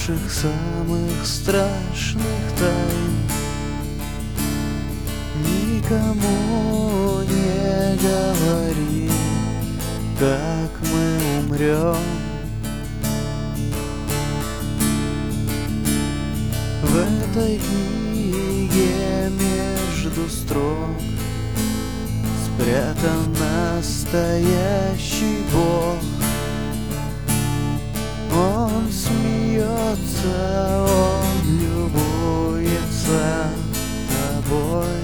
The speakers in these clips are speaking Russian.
наших самых страшных тайн никому не говори, как мы умрем. В этой книге между строк спрятан настоящий Бог. Он смеется, он любуется тобой.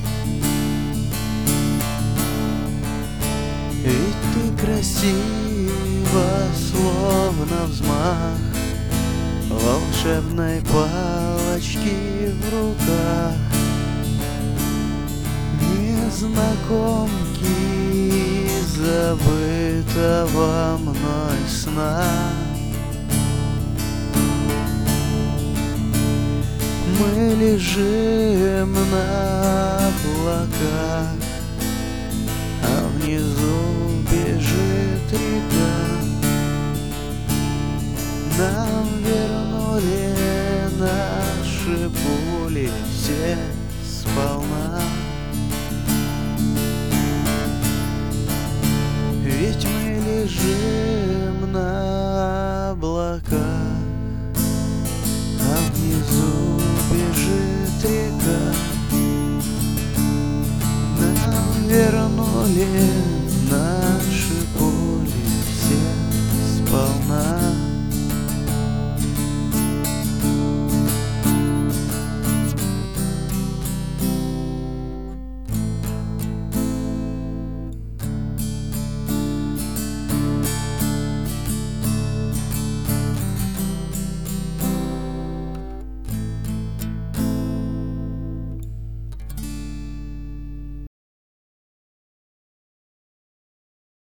Ведь ты красива, словно взмах волшебной палочки в руках незнакомки забытого мной сна. Мы лежим на облаках, а внизу бежит река. Нам вернули наши пули все сполна. Ведь мы лежим на